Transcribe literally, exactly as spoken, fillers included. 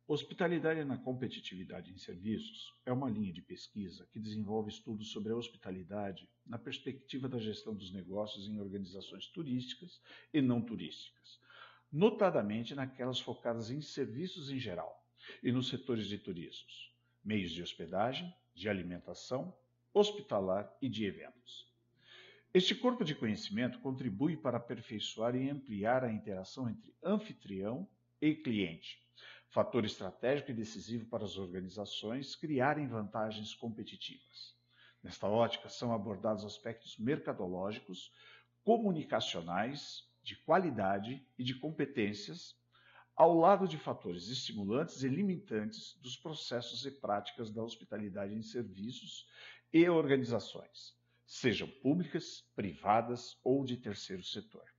Hospitalidade na competitividade em serviços é uma linha de pesquisa que desenvolve estudos sobre a hospitalidade na perspectiva da gestão dos negócios em organizações turísticas e não turísticas, notadamente naquelas focadas em serviços em geral e nos setores de turismo, meios de hospedagem, de alimentação, hospitalar e de eventos. Este corpo de conhecimento contribui para aperfeiçoar e ampliar a interação entre anfitrião e cliente, fator estratégico e decisivo para as organizações criarem vantagens competitivas. Nesta ótica, são abordados aspectos mercadológicos, comunicacionais, de qualidade e de competências, ao lado de fatores estimulantes e limitantes dos processos e práticas da hospitalidade em serviços e organizações, sejam públicas, privadas ou de terceiro setor.